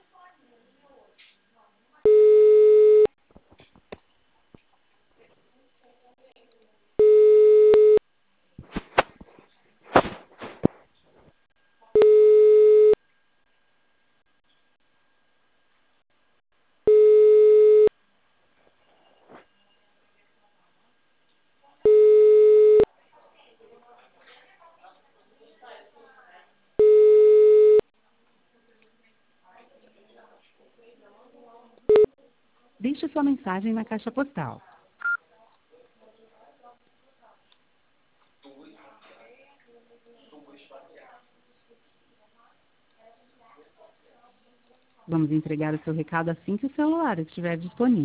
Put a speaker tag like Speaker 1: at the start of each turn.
Speaker 1: Deixe sua mensagem na caixa postal. Vamos entregar o seu recado assim que o celular estiver disponível.